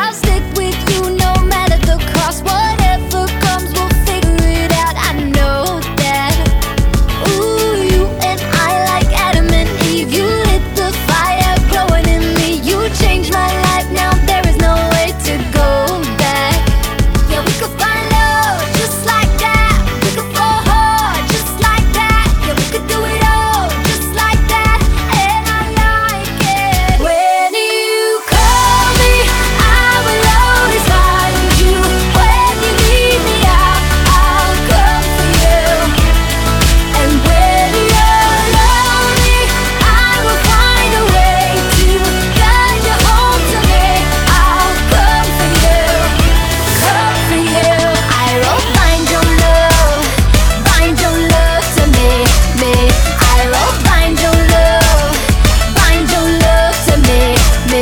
I'll stick with you no matter the cost. Whatever comes, we'll figure it out. I know that. Ooh, you and I like Adam and Eve. You lit the fire growing in me. You changed my life, now there is no way to go back. Yeah, we could find love just like that. We could fall hard just like that. Yeah, we could do it all just like that. And I like it. When you call me, I will always find you. When you need me, I'll come for you. And when you're lonely, I will find a way to guide you home to me. I'll come for you, come for you. I will find your love to me, me. I will find your love to me, me.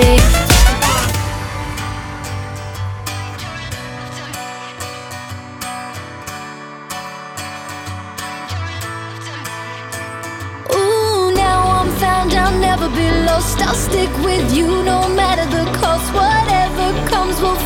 Ooh, now I'm found, I'll never be lost. I'll stick with you no matter the cost. Whatever comes, we'll